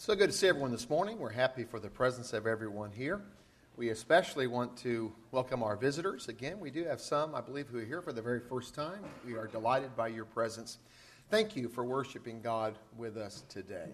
So good to see everyone this morning. We're happy for the presence of everyone here. We especially want to welcome our visitors. Again, we do have some, I believe, who are here for the very first time. We are delighted by your presence. Thank you for worshiping God with us today.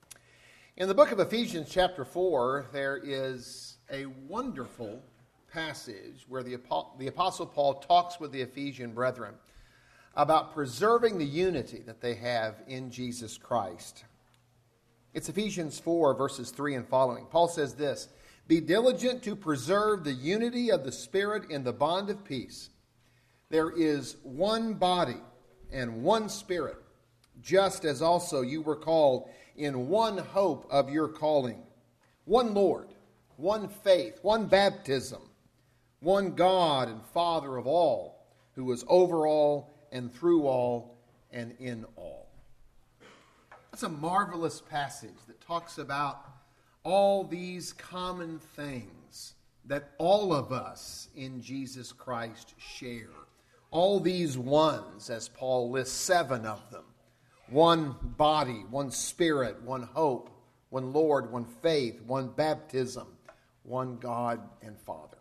In the book of Ephesians chapter 4, there is a wonderful passage where the Apostle Paul talks with the Ephesian brethren about preserving the unity that they have in Jesus Christ. It's Ephesians 4, verses 3 and following. Paul says this, "Be diligent to preserve the unity of the Spirit in the bond of peace. There is one body and one Spirit, just as also you were called in one hope of your calling. One Lord, one faith, one baptism, one God and Father of all, who is over all and through all and in all." That's a marvelous passage that talks about all these common things that all of us in Jesus Christ share. All these ones, as Paul lists 7 of them. One body, one Spirit, one hope, one Lord, one faith, one baptism, one God and Father.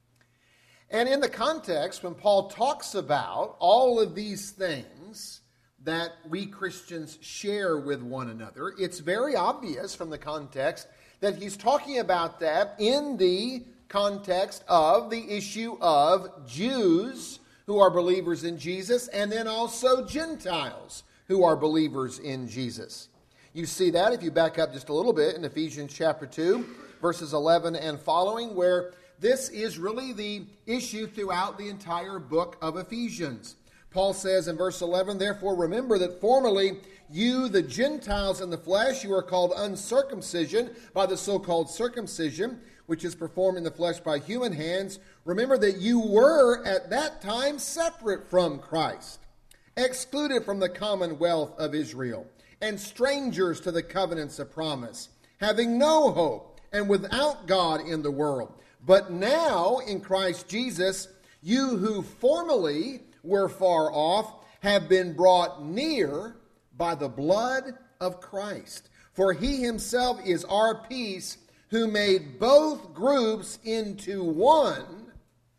And in the context, when Paul talks about all of these things that we Christians share with one another, it's very obvious from the context that he's talking about that in the context of the issue of Jews who are believers in Jesus and then also Gentiles who are believers in Jesus. You see that if you back up just a little bit in Ephesians chapter 2, verses 11 and following, where this is really the issue throughout the entire book of Ephesians. Paul says in verse 11, "Therefore remember that formerly you, the Gentiles in the flesh, you are called uncircumcision by the so-called circumcision, which is performed in the flesh by human hands. Remember that you were at that time separate from Christ, excluded from the commonwealth of Israel, and strangers to the covenants of promise, having no hope and without God in the world. But now in Christ Jesus, you who formerly were far off have been brought near by the blood of Christ. For he himself is our peace, who made both groups into one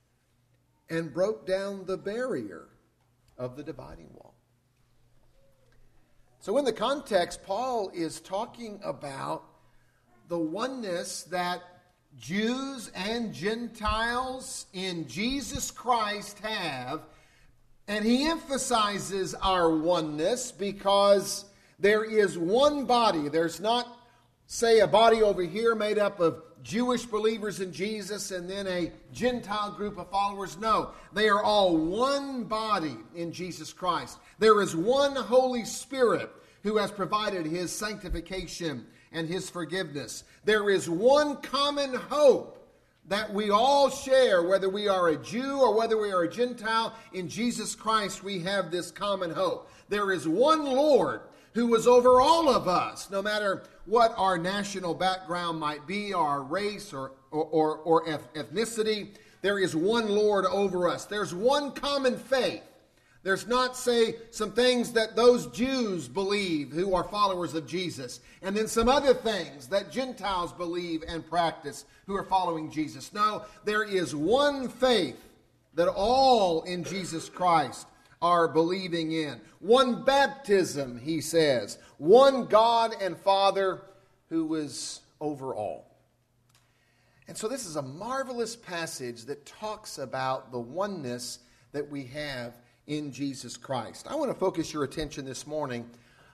and broke down the barrier of the dividing wall." So in the context, Paul is talking about the oneness that Jews and Gentiles in Jesus Christ have. And he emphasizes our oneness because there is one body. There's not, say, a body over here made up of Jewish believers in Jesus and then a Gentile group of followers. No, they are all one body in Jesus Christ. There is one Holy Spirit who has provided his sanctification and his forgiveness. There is one common hope that we all share, whether we are a Jew or whether we are a Gentile. In Jesus Christ, we have this common hope. There is one Lord who is over all of us, no matter what our national background might be, our race or ethnicity. There is one Lord over us. There's one common faith. There's not, say, some things that those Jews believe who are followers of Jesus, and then some other things that Gentiles believe and practice who are following Jesus. No, there is one faith that all in Jesus Christ are believing in. One baptism, he says. One God and Father who is over all. And so this is a marvelous passage that talks about the oneness that we have in Jesus Christ. I want to focus your attention this morning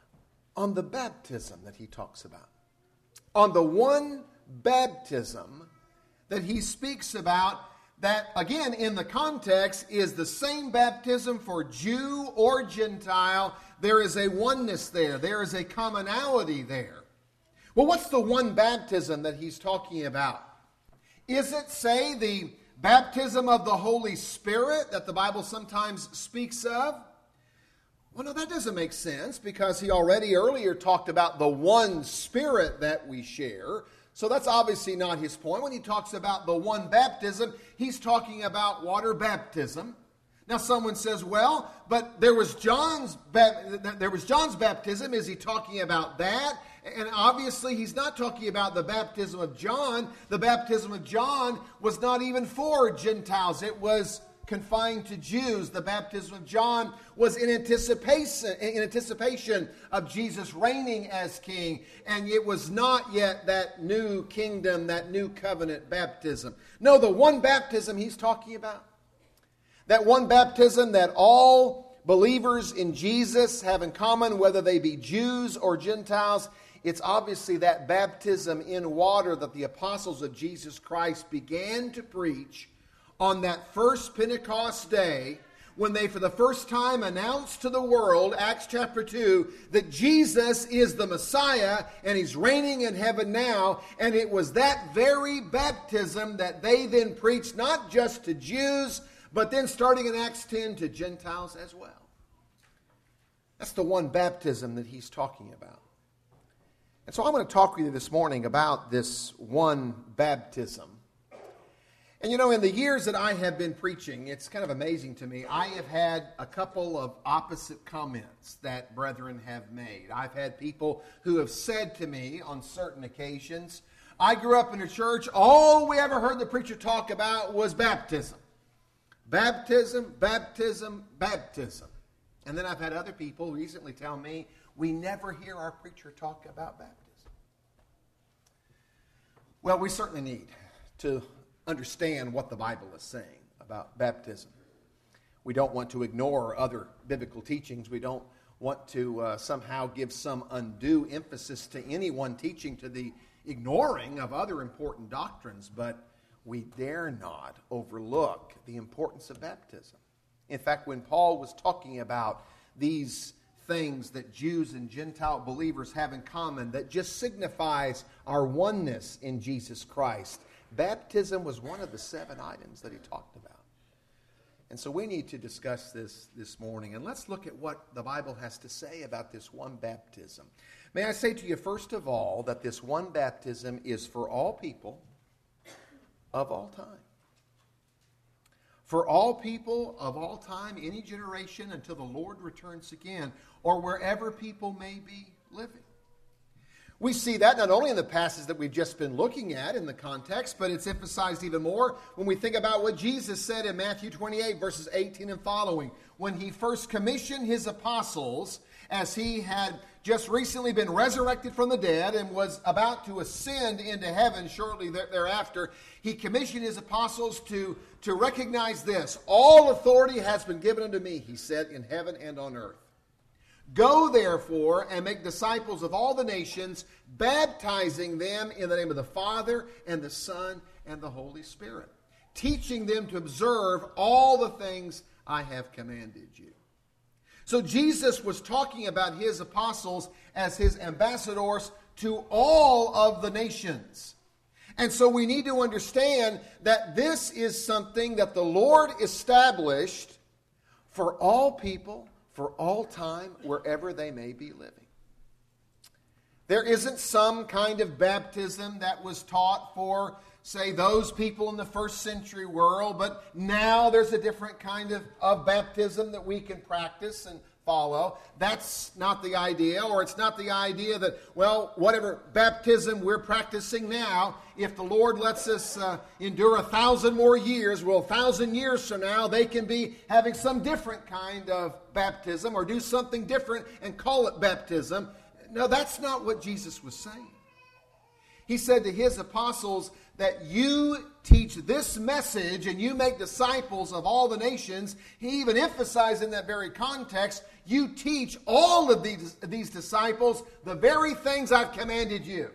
on the baptism that he talks about. On the one baptism that he speaks about that, again, in the context, is the same baptism for Jew or Gentile. There is a oneness there. There is a commonality there. Well, what's the one baptism that he's talking about? Is it, say, the baptism of the Holy Spirit that the Bible sometimes speaks of? Well, no, that doesn't make sense because he already earlier talked about the one Spirit that we share. So that's obviously not his point. When he talks about the one baptism, he's talking about water baptism. Now someone says, well, but there was John's baptism. Is he talking about that? And obviously, he's not talking about the baptism of John. The baptism of John was not even for Gentiles. It was confined to Jews. The baptism of John was in anticipation of Jesus reigning as king. And it was not yet that new kingdom, that new covenant baptism. No, the one baptism he's talking about, that one baptism that all believers in Jesus have in common, whether they be Jews or Gentiles, it's obviously that baptism in water that the apostles of Jesus Christ began to preach on that first Pentecost day, when they for the first time announced to the world, Acts chapter 2, that Jesus is the Messiah and he's reigning in heaven now. And it was that very baptism that they then preached not just to Jews, but then starting in Acts 10 to Gentiles as well. That's the one baptism that he's talking about. And so I'm going to talk with you this morning about this one baptism. And you know, in the years that I have been preaching, it's kind of amazing to me. I have had a couple of opposite comments that brethren have made. I've had people who have said to me on certain occasions, I grew up in a church, all we ever heard the preacher talk about was baptism. Baptism, baptism, baptism. And then I've had other people recently tell me, we never hear our preacher talk about baptism. Well, we certainly need to understand what the Bible is saying about baptism. We don't want to ignore other biblical teachings. We don't want to somehow give some undue emphasis to any one teaching to the ignoring of other important doctrines, but we dare not overlook the importance of baptism. In fact, when Paul was talking about these things that Jews and Gentile believers have in common that just signifies our oneness in Jesus Christ, baptism was one of the 7 items that he talked about. And so we need to discuss this morning. And let's look at what the Bible has to say about this one baptism. May I say to you, first of all, that this one baptism is for all people of all time. For all people of all time, any generation, until the Lord returns again, or wherever people may be living. We see that not only in the passage that we've just been looking at in the context, but it's emphasized even more when we think about what Jesus said in Matthew 28, verses 18 and following, when he first commissioned his apostles, as he had just recently been resurrected from the dead and was about to ascend into heaven shortly thereafter. He commissioned his apostles to recognize this: all authority has been given unto me, he said, in heaven and on earth. Go, therefore, and make disciples of all the nations, baptizing them in the name of the Father and the Son and the Holy Spirit, teaching them to observe all the things I have commanded you. So Jesus was talking about his apostles as his ambassadors to all of the nations. And so we need to understand that this is something that the Lord established for all people, for all time, wherever they may be living. There isn't some kind of baptism that was taught for, say, those people in the first century world, but now there's a different kind of baptism that we can practice and follow. That's not the idea, or it's not the idea that, well, whatever baptism we're practicing now, if the Lord lets us endure 1,000 more years, well, 1,000 years from now, they can be having some different kind of baptism or do something different and call it baptism. No, that's not what Jesus was saying. He said to his apostles that you teach this message and you make disciples of all the nations. He even emphasized in that very context, you teach all of these disciples the very things I've commanded you.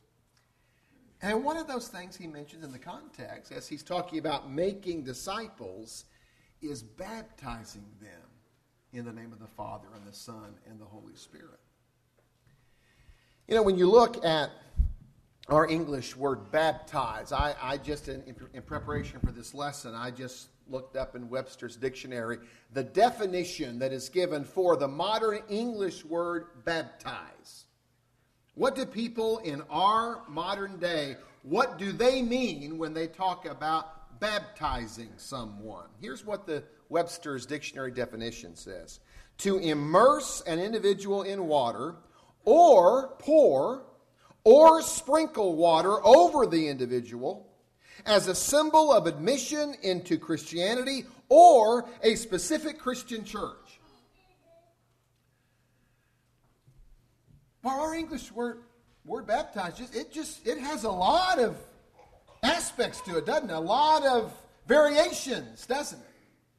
And one of those things he mentions in the context, as he's talking about making disciples, is baptizing them in the name of the Father and the Son and the Holy Spirit. You know, when you look at our English word baptize, I just, in preparation for this lesson, I just looked up in Webster's dictionary the definition that is given for the modern English word baptize. What do people in our modern day, what do they mean when they talk about baptizing someone? Here's what the Webster's dictionary definition says: to immerse an individual in water or pour or sprinkle water over the individual as a symbol of admission into Christianity or a specific Christian church. Well, our English word baptized, it has a lot of aspects to it, doesn't it? A lot of variations, doesn't it?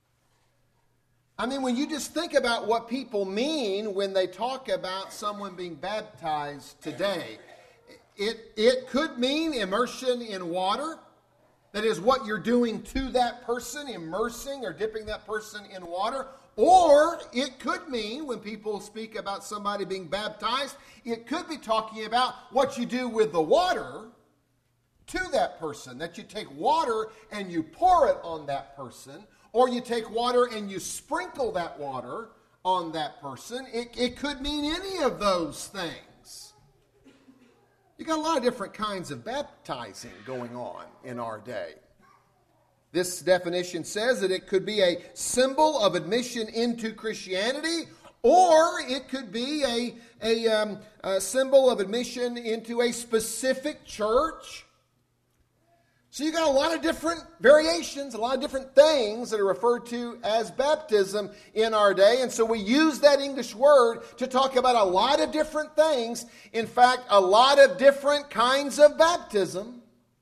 I mean, when you just think about what people mean when they talk about someone being baptized today, it could mean immersion in water. That is what you're doing to that person, immersing or dipping that person in water. Or it could mean, when people speak about somebody being baptized, it could be talking about what you do with the water to that person. That you take water and you pour it on that person, or you take water and you sprinkle that water on that person. It could mean any of those things. You got a lot of different kinds of baptizing going on in our day. This definition says that it could be a symbol of admission into Christianity, or it could be a symbol of admission into a specific church. So you got a lot of different variations, a lot of different things that are referred to as baptism in our day. And so we use that English word to talk about a lot of different things. In fact, a lot of different kinds of baptism.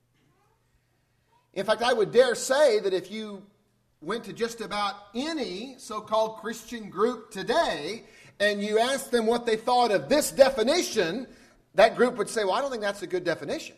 In fact, I would dare say that if you went to just about any so-called Christian group today and you asked them what they thought of this definition, that group would say, well, I don't think that's a good definition.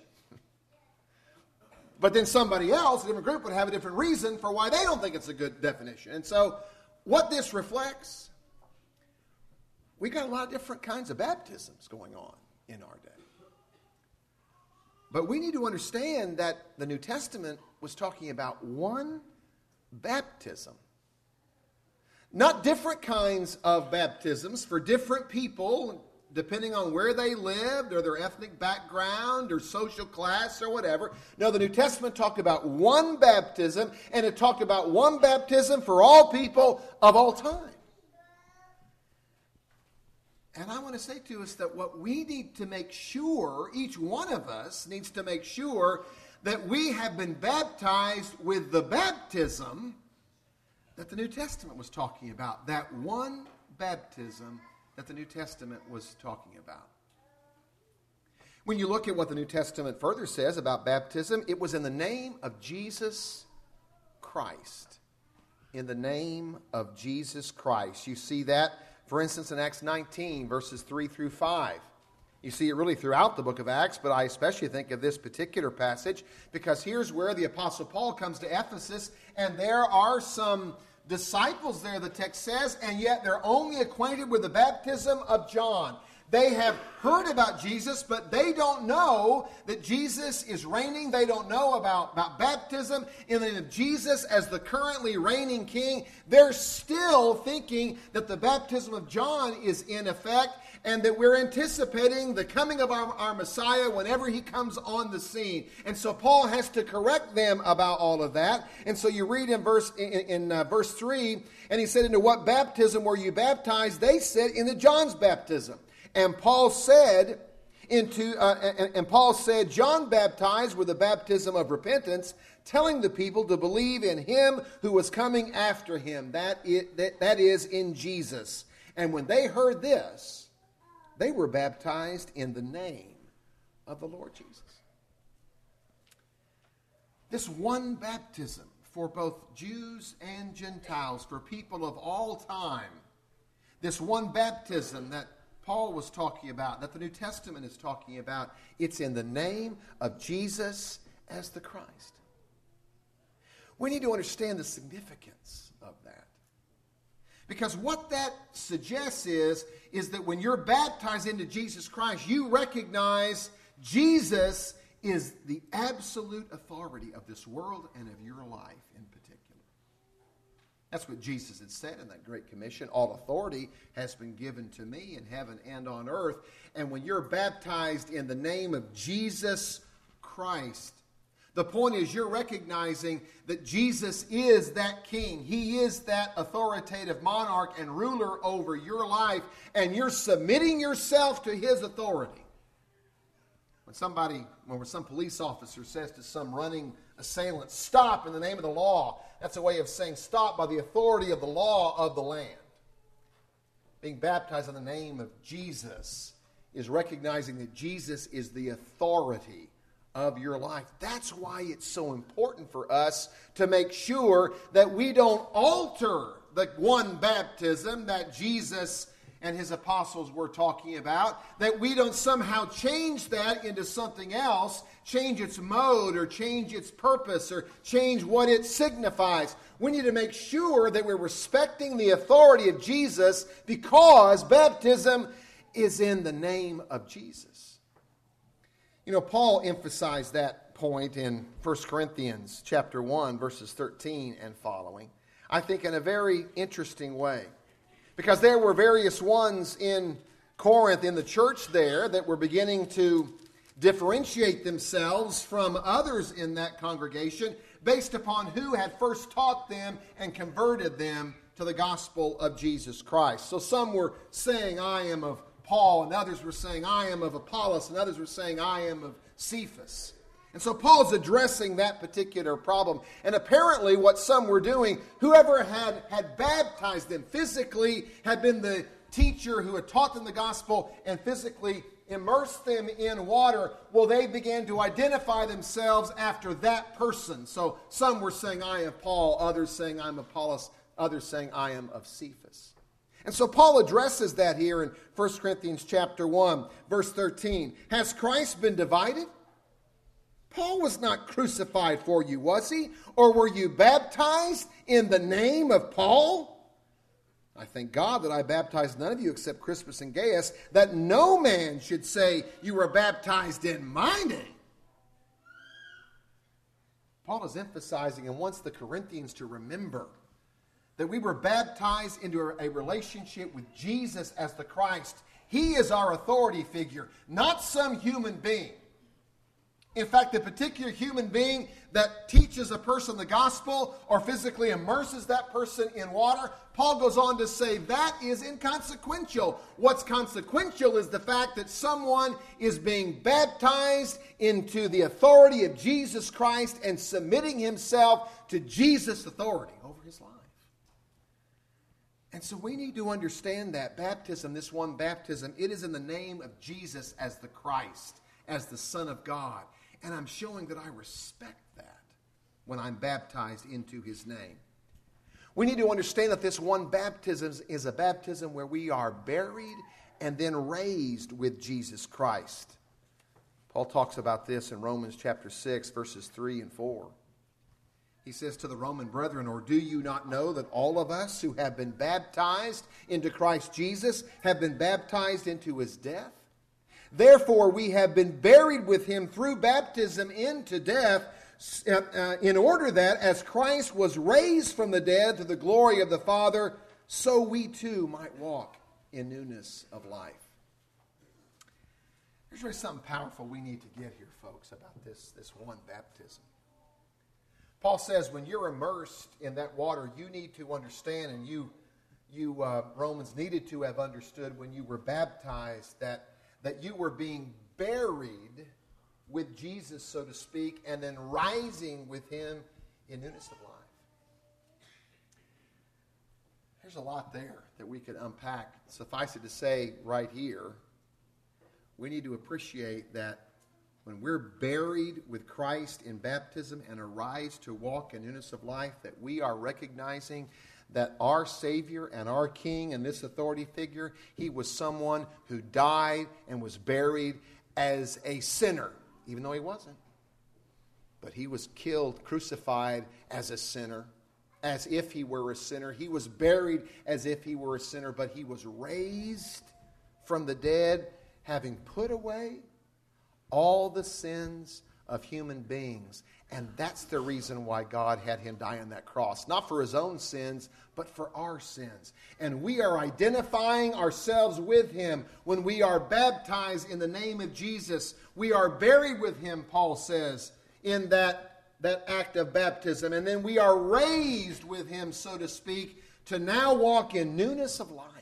But then somebody else, a different group, would have a different reason for why they don't think it's a good definition. And so what this reflects, we got a lot of different kinds of baptisms going on in our day. But we need to understand that the New Testament was talking about one baptism. Not different kinds of baptisms for different people, depending on where they lived or their ethnic background or social class or whatever. No, the New Testament talked about one baptism, and it talked about one baptism for all people of all time. And I want to say to us that what we need to make sure, each one of us needs to make sure that we have been baptized with the baptism that the New Testament was talking about. That one baptism that the New Testament was talking about. When you look at what the New Testament further says about baptism, it was in the name of Jesus Christ. In the name of Jesus Christ. You see that, for instance, in Acts 19, verses 3 through 5. You see it really throughout the book of Acts, but I especially think of this particular passage because here's where the Apostle Paul comes to Ephesus, and there are some disciples there, the text says, and yet they're only acquainted with the baptism of John. They have heard about Jesus, but they don't know that Jesus is reigning. They don't know about baptism in the name of Jesus as the currently reigning king. They're still thinking that the baptism of John is in effect and that we're anticipating the coming of our Messiah whenever he comes on the scene. And so Paul has to correct them about all of that. And so you read in verse 3, and he said, into what baptism were you baptized? They said, into John's baptism. And Paul said, John baptized with the baptism of repentance, telling the people to believe in him who was coming after him, that is in Jesus. And when they heard this, they were baptized in the name of the Lord Jesus. This one baptism for both Jews and Gentiles, for people of all time, this one baptism that Paul was talking about, that the New Testament is talking about, it's in the name of Jesus as the Christ. We need to understand the significance of that. Because what that suggests is that when you're baptized into Jesus Christ, you recognize Jesus is the absolute authority of this world and of your life in particular. That's what Jesus had said in that Great Commission. All authority has been given to me in heaven and on earth. And when you're baptized in the name of Jesus Christ, The point is you're recognizing that Jesus is that king. He is that authoritative monarch and ruler over your life, and you're submitting yourself to his authority. When some police officer says to some running assailant, stop in the name of the law, that's a way of saying stop by the authority of the law of the land. Being baptized in the name of Jesus is recognizing that Jesus is the authority of your life. That's why it's so important for us to make sure that we don't alter the one baptism that Jesus and his apostles were talking about, that we don't somehow change that into something else, change its mode or change its purpose or change what it signifies. We need to make sure that we're respecting the authority of Jesus, because baptism is in the name of Jesus. You know, Paul emphasized that point in 1 Corinthians chapter 1, verses 13 and following, I think in a very interesting way. Because there were various ones in Corinth, in the church there, that were beginning to differentiate themselves from others in that congregation based upon who had first taught them and converted them to the gospel of Jesus Christ. So some were saying, I am of Paul, and others were saying, I am of Apollos, and others were saying, I am of Cephas. And so Paul's addressing that particular problem. And apparently what some were doing, whoever had baptized them physically, had been the teacher who had taught them the gospel and physically immersed them in water, well, they began to identify themselves after that person. So some were saying, I am Paul, others saying, I'm Apollos, others saying, I am of Cephas. And so Paul addresses that here in 1 Corinthians chapter 1, verse 13. Has Christ been divided? Paul was not crucified for you, was he? Or were you baptized in the name of Paul? I thank God that I baptized none of you except Crispus and Gaius, that no man should say you were baptized in my name. Paul is emphasizing and wants the Corinthians to remember that we were baptized into a relationship with Jesus as the Christ. He is our authority figure, not some human being. In fact, the particular human being that teaches a person the gospel or physically immerses that person in water, Paul goes on to say that is inconsequential. What's consequential is the fact that someone is being baptized into the authority of Jesus Christ and submitting himself to Jesus' authority over his life. And so we need to understand that baptism, this one baptism, it is in the name of Jesus as the Christ, as the Son of God. And I'm showing that I respect that when I'm baptized into his name. We need to understand that this one baptism is a baptism where we are buried and then raised with Jesus Christ. Paul talks about this in Romans chapter 6, verses 3 and 4. He says to the Roman brethren, or do you not know that all of us who have been baptized into Christ Jesus have been baptized into his death? Therefore we have been buried with him through baptism into death, in order that as Christ was raised from the dead to the glory of the Father, so we too might walk in newness of life. There's really something powerful we need to get here, folks, about this one baptism. Paul says when you're immersed in that water, you need to understand, and you Romans needed to have understood when you were baptized, that you were being buried with Jesus, so to speak, and then rising with him in newness of life. There's a lot there that we could unpack. Suffice it to say right here, we need to appreciate that when we're buried with Christ in baptism and arise to walk in newness of life, that we are recognizing that our Savior and our King and this authority figure, he was someone who died and was buried as a sinner, even though he wasn't. But he was killed, crucified as a sinner, as if he were a sinner. He was buried as if he were a sinner, but he was raised from the dead, having put away all the sins of human beings. And that's the reason why God had him die on that cross. Not for his own sins, but for our sins. And we are identifying ourselves with him when we are baptized in the name of Jesus. We are buried with him, Paul says, in that act of baptism. And then we are raised with him, so to speak, to now walk in newness of life.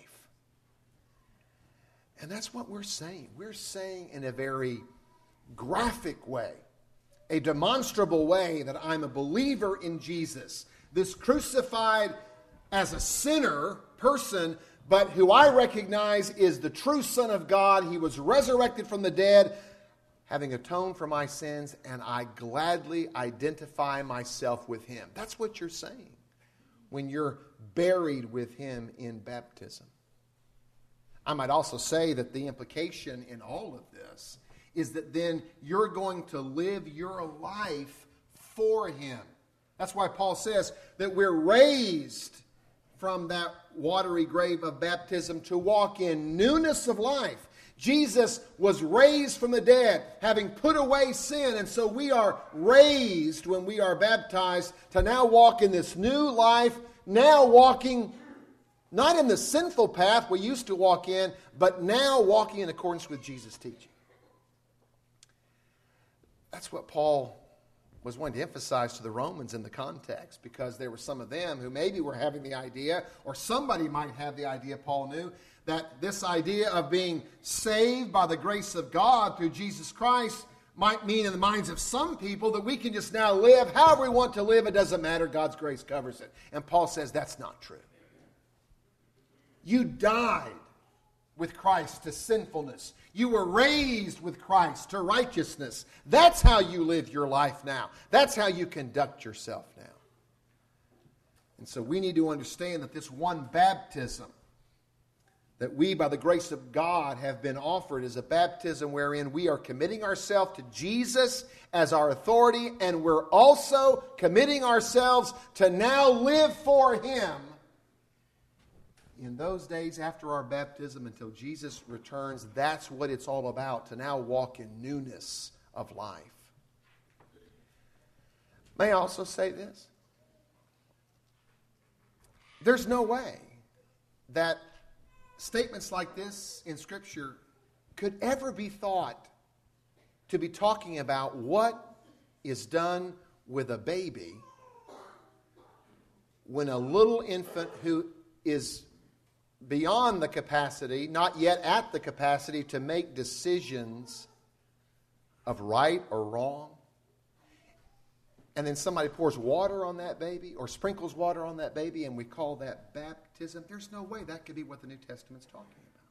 And that's what we're saying. We're saying in a very graphic way, a demonstrable way, that I'm a believer in Jesus, this crucified as a sinner person, but who I recognize is the true Son of God. He was resurrected from the dead, having atoned for my sins, and I gladly identify myself with him. That's what you're saying when you're buried with him in baptism. I might also say that the implication in all of this is that then you're going to live your life for him. That's why Paul says that we're raised from that watery grave of baptism to walk in newness of life. Jesus was raised from the dead, having put away sin, and so we are raised when we are baptized to now walk in this new life, now walking not in the sinful path we used to walk in, but now walking in accordance with Jesus' teaching. That's what Paul was wanting to emphasize to the Romans in the context, because there were some of them who maybe were having the idea, or somebody might have the idea, Paul knew, that this idea of being saved by the grace of God through Jesus Christ might mean in the minds of some people that we can just now live however we want to live. It doesn't matter. God's grace covers it. And Paul says that's not true. You died with Christ to sinfulness. You were raised with Christ to righteousness. That's how you live your life now. That's how you conduct yourself now. And so we need to understand that this one baptism that we, by the grace of God, have been offered is a baptism wherein we are committing ourselves to Jesus as our authority, and we're also committing ourselves to now live for him in those days after our baptism until Jesus returns. That's what it's all about, to now walk in newness of life. May I also say this? There's no way that statements like this in Scripture could ever be thought to be talking about what is done with a baby when a little infant who is beyond the capacity, not yet at the capacity to make decisions of right or wrong, and then somebody pours water on that baby or sprinkles water on that baby and we call that baptism. There's no way that could be what the New Testament's talking about.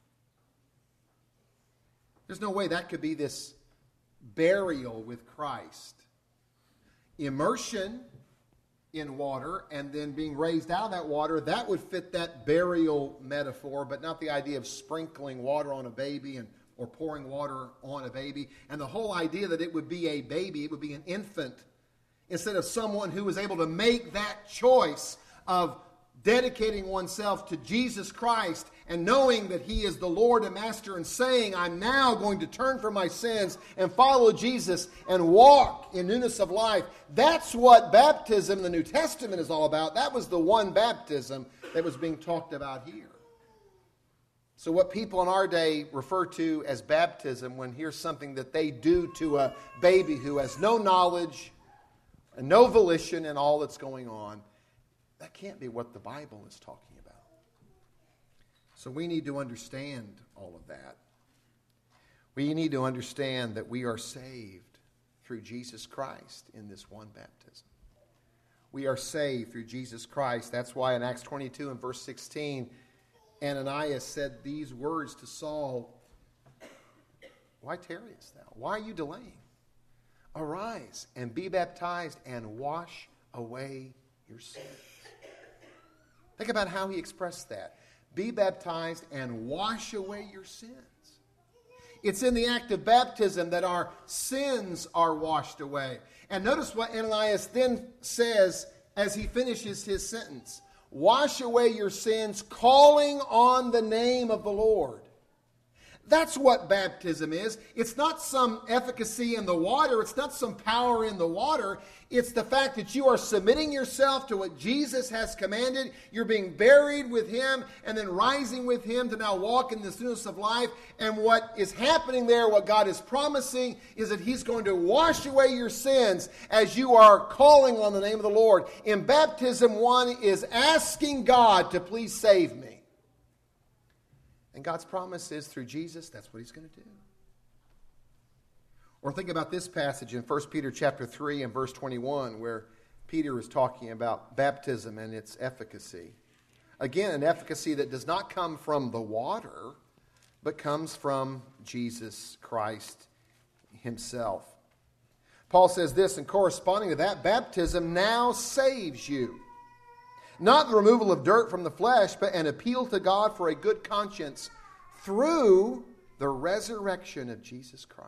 There's no way that could be this burial with Christ. Immersion in water and then being raised out of that water, that would fit that burial metaphor, but not the idea of sprinkling water on a baby or pouring water on a baby. And the whole idea that it would be a baby, it would be an infant, instead of someone who was able to make that choice of dedicating oneself to Jesus Christ and knowing that he is the Lord and Master and saying, I'm now going to turn from my sins and follow Jesus and walk in newness of life. That's what baptism in the New Testament is all about. That was the one baptism that was being talked about here. So what people in our day refer to as baptism, when here's something that they do to a baby who has no knowledge and no volition in all that's going on, that can't be what the Bible is talking about. So we need to understand all of that. We need to understand that we are saved through Jesus Christ in this one baptism. We are saved through Jesus Christ. That's why in Acts 22 and verse 16, Ananias said these words to Saul, why tarriest thou? Why are you delaying? Arise and be baptized and wash away your sins. Think about how he expressed that. Be baptized and wash away your sins. It's in the act of baptism that our sins are washed away. And notice what Ananias then says as he finishes his sentence. Wash away your sins, calling on the name of the Lord. That's what baptism is. It's not some efficacy in the water. It's not some power in the water. It's the fact that you are submitting yourself to what Jesus has commanded. You're being buried with him and then rising with him to now walk in the newness of life. And what is happening there, what God is promising, is that he's going to wash away your sins as you are calling on the name of the Lord. In baptism, one is asking God to please save me. And God's promise is through Jesus, that's what he's going to do. Or think about this passage in 1 Peter chapter 3 and verse 21, where Peter is talking about baptism and its efficacy. Again, an efficacy that does not come from the water, but comes from Jesus Christ himself. Paul says this, and corresponding to that, baptism now saves you. Not the removal of dirt from the flesh, but an appeal to God for a good conscience through the resurrection of Jesus Christ.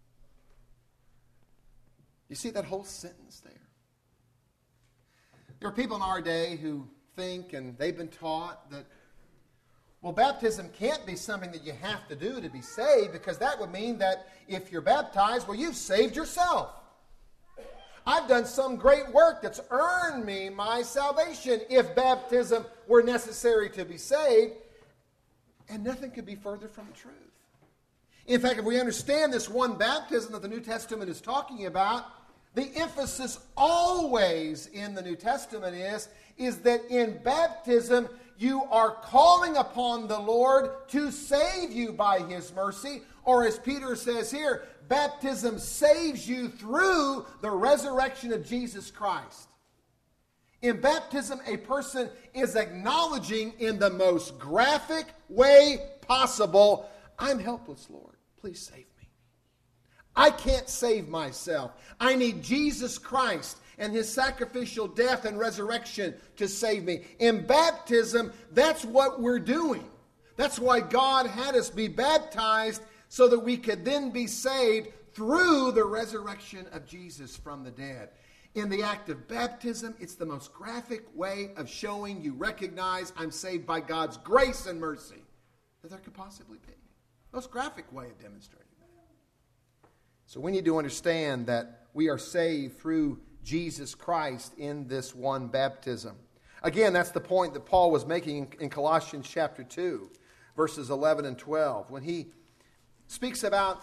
You see that whole sentence there? There are people in our day who think, and they've been taught, that, well, baptism can't be something that you have to do to be saved, because that would mean that if you're baptized, well, you've saved yourself. I've done some great work that's earned me my salvation if baptism were necessary to be saved. And nothing could be further from the truth. In fact, if we understand this one baptism that the New Testament is talking about, the emphasis always in the New Testament is that in baptism you are calling upon the Lord to save you by his mercy. Or as Peter says here, baptism saves you through the resurrection of Jesus Christ. In baptism, a person is acknowledging in the most graphic way possible, I'm helpless, Lord. Please save me. I can't save myself. I need Jesus Christ and his sacrificial death and resurrection to save me. In baptism, that's what we're doing. That's why God had us be baptized, so that we could then be saved through the resurrection of Jesus from the dead. In the act of baptism, it's the most graphic way of showing you recognize I'm saved by God's grace and mercy that there could possibly be. Most graphic way of demonstrating that. So we need to understand that we are saved through Jesus Christ in this one baptism. Again, that's the point that Paul was making in Colossians chapter 2, verses 11 and 12, when he speaks about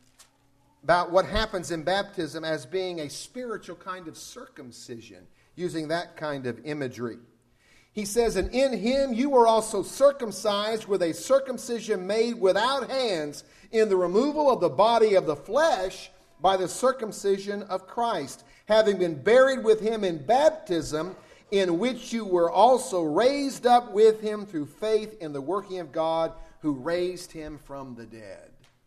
what happens in baptism as being a spiritual kind of circumcision, using that kind of imagery. He says, and in him you were also circumcised with a circumcision made without hands, in the removal of the body of the flesh by the circumcision of Christ, having been buried with him in baptism, in which you were also raised up with him through faith in the working of God who raised him from the dead.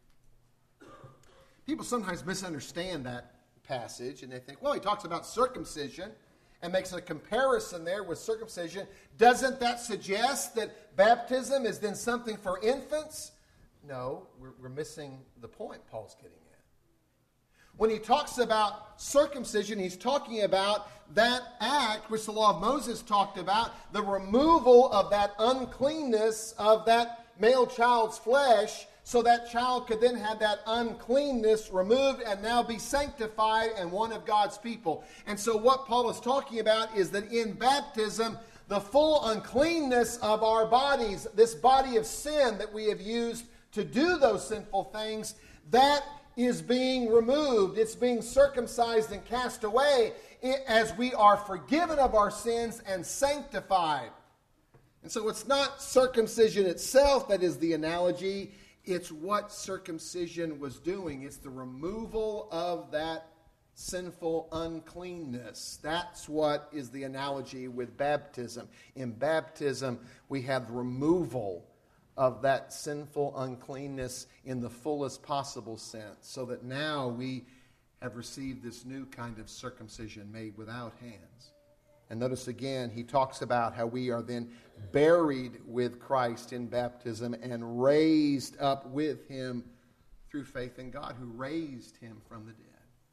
People sometimes misunderstand that passage, and they think, well, he talks about circumcision and makes a comparison there with circumcision. Doesn't that suggest that baptism is then something for infants? No, we're missing the point Paul's getting at. When he talks about circumcision, he's talking about that act which the law of Moses talked about, the removal of that uncleanness of that male child's flesh, so that child could then have that uncleanness removed and now be sanctified and one of God's people. And so what Paul is talking about is that in baptism, the full uncleanness of our bodies, this body of sin that we have used to do those sinful things, that is being removed. It's being circumcised and cast away as we are forgiven of our sins and sanctified. And so it's not circumcision itself that is the analogy. It's what circumcision was doing. It's the removal of that sinful uncleanness. That's what is the analogy with baptism. In baptism, we have removal of that sinful uncleanness in the fullest possible sense, so that now we have received this new kind of circumcision made without hands. And notice again, he talks about how we are then buried with Christ in baptism and raised up with him through faith in God who raised him from the dead.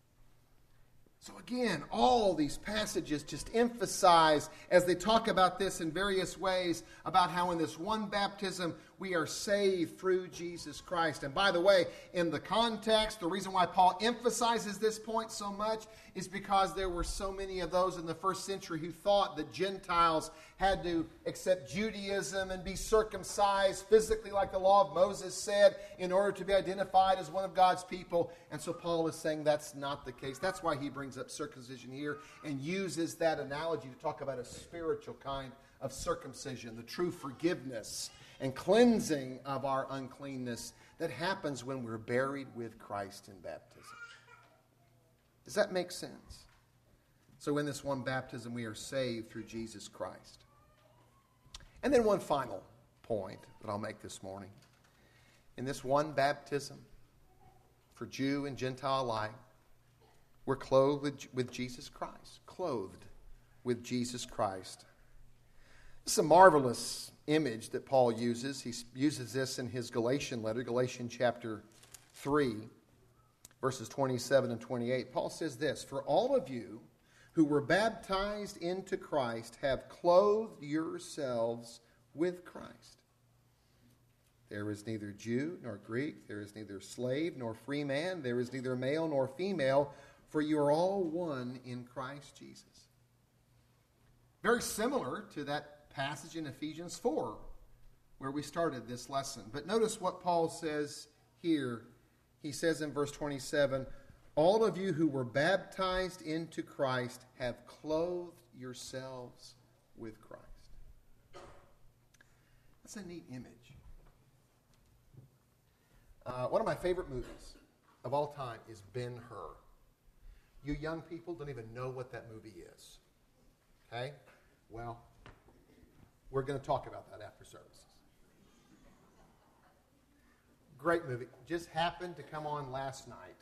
So again, all these passages just emphasize, as they talk about this in various ways, about how in this one baptism We are saved through Jesus Christ. And by the way, in the context, the reason why Paul emphasizes this point so much is because there were so many of those in the first century who thought that Gentiles had to accept Judaism and be circumcised physically like the law of Moses said in order to be identified as one of God's people. And so Paul is saying that's not the case. That's why he brings up circumcision here and uses that analogy to talk about a spiritual kind of circumcision, the true forgiveness and cleansing of our uncleanness that happens when we're buried with Christ in baptism. Does that make sense? So in this one baptism, we are saved through Jesus Christ. And then one final point that I'll make this morning. In this one baptism, for Jew and Gentile alike, we're clothed with Jesus Christ. Clothed with Jesus Christ. This is a marvelous image that Paul uses. He uses this in his Galatian letter, Galatians chapter 3, verses 27 and 28. Paul says this, "For all of you who were baptized into Christ have clothed yourselves with Christ. There is neither Jew nor Greek, there is neither slave nor free man, there is neither male nor female, for you are all one in Christ Jesus." Very similar to that passage in Ephesians 4, where we started this lesson. But notice what Paul says here. He says in verse 27, "All of you who were baptized into Christ have clothed yourselves with Christ." That's a neat image. One of my favorite movies of all time is Ben-Hur. You young people don't even know what that movie is. Okay? Well, we're going to talk about that after services. Great movie. Just happened to come on last night.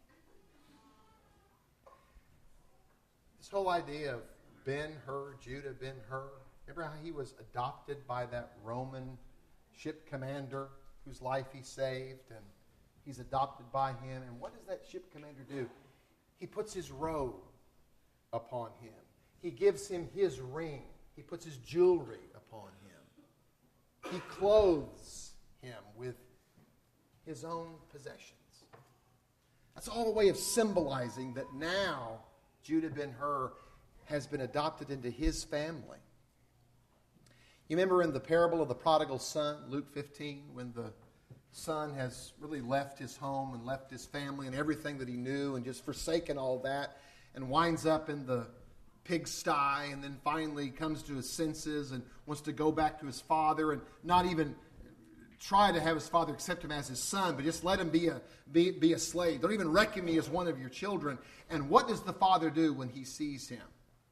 This whole idea of Ben-Hur, Judah Ben-Hur. Remember how he was adopted by that Roman ship commander whose life he saved, and he's adopted by him. And what does that ship commander do? He puts his robe upon him. He gives him his ring. He puts his jewelry upon him. He clothes him with his own possessions. That's all a way of symbolizing that now Judah Ben-Hur has been adopted into his family. You remember in the parable of the prodigal son, Luke 15, when the son has really left his home and left his family and everything that he knew and just forsaken all that and winds up in the pigsty and then finally comes to his senses and wants to go back to his father and not even try to have his father accept him as his son, but just let him be a slave. Don't even reckon me as one of your children. And what does the father do when he sees him?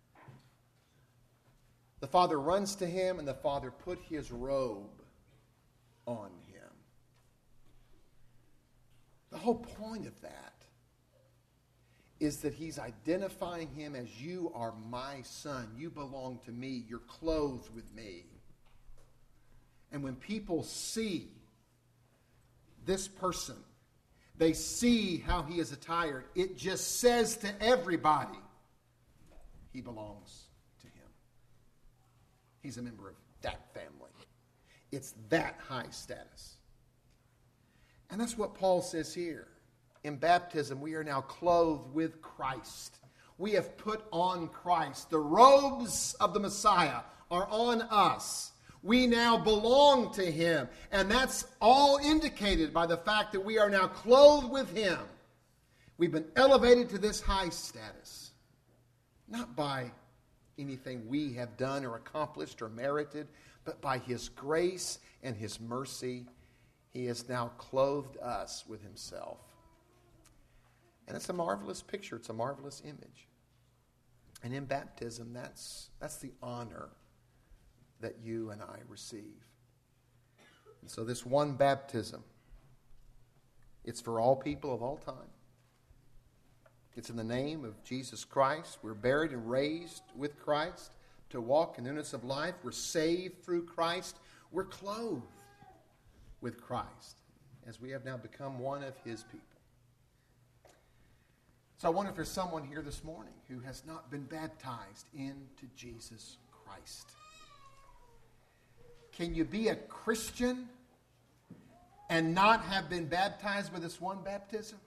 The father runs to him and the father put his robe on him. The whole point of that is that he's identifying him as, you are my son. You belong to me. You're clothed with me. And when people see this person, they see how he is attired, it just says to everybody, he belongs to him. He's a member of that family. It's that high status. And that's what Paul says here. In baptism, we are now clothed with Christ. We have put on Christ. The robes of the Messiah are on us. We now belong to him. And that's all indicated by the fact that we are now clothed with him. We've been elevated to this high status. Not by anything we have done or accomplished or merited, but by his grace and his mercy. He has now clothed us with himself. And it's a marvelous picture. It's a marvelous image. And in baptism, that's the honor that you and I receive. And so this one baptism, it's for all people of all time. It's in the name of Jesus Christ. We're buried and raised with Christ to walk in newness of life. We're saved through Christ. We're clothed with Christ as we have now become one of his people. So I wonder if there's someone here this morning who has not been baptized into Jesus Christ. Can you be a Christian and not have been baptized with this one baptism?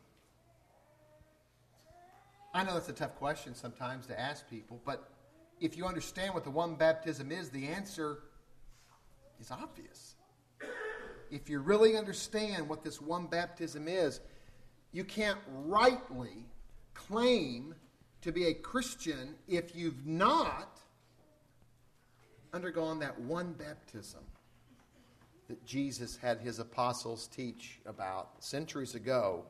I know that's a tough question sometimes to ask people, but if you understand what the one baptism is, the answer is obvious. If you really understand what this one baptism is, you can't rightly claim to be a Christian if you've not undergone that one baptism that Jesus had his apostles teach about centuries ago,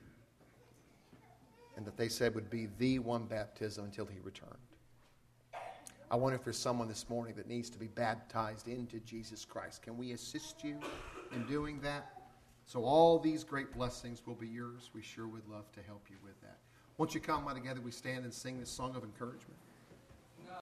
and that they said would be the one baptism until he returned. I wonder if there's someone this morning that needs to be baptized into Jesus Christ. Can we assist you in doing that? So all these great blessings will be yours. We sure would love to help you with that. Won't you come together, we stand and sing this song of encouragement.